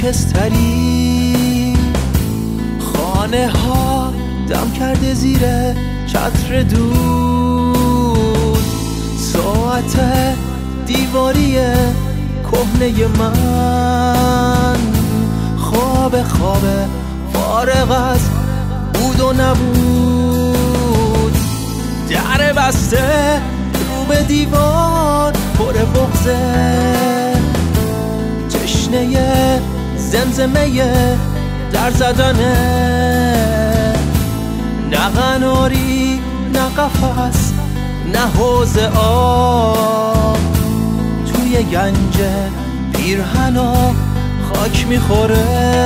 خاکستری، خانه ها دم کرده زیر چتر دود، ساعت دیواری کهنه من، خواب فارغ از بود و نبود، در بسته رو به دیوار پر بغضه، تشنه زمزمه در زدنه، نه قناری نه قفس نه حوض آب، توی گنج پیرهنا خاک میخوره.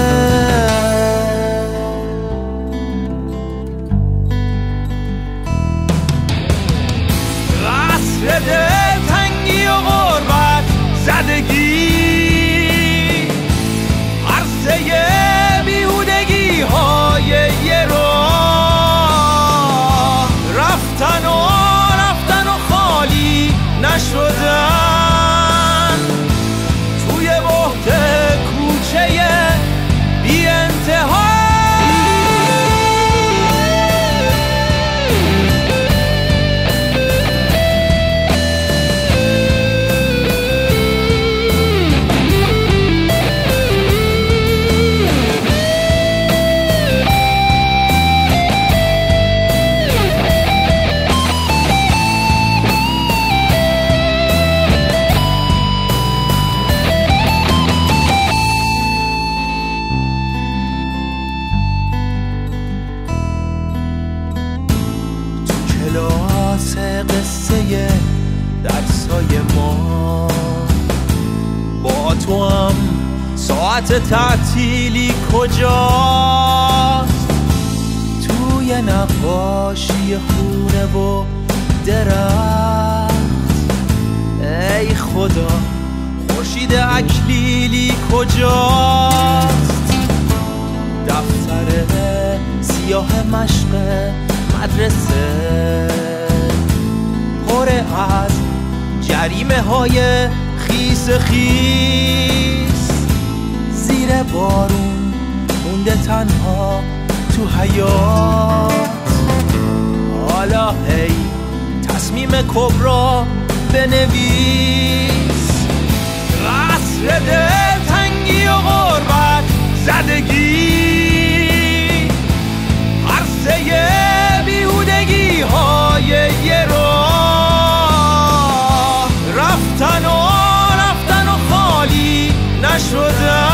قصر دلتنگی و غربت زدگی، عرصه بیهودگی های یه راه، رفتن و خالی نشدن، توی بحت کوچه بی انتها. کلاس قصه درسای ما، با تو هم ساعت تعطیلی کجاست، توی نقاشی خونه و درخت، ای خدا خورشید اکلیلی کجاست، دفتر سیاه مشق مدرسه پر از جریمه های خیس خیس، زیر بارون مونده تنها تو حیات، حالا هی تصمیم کبرا بنویس، قصر دلتنگی و غربت زدگی، عرصه بیهودگی های یه راه، رفتن و خالی نشدن.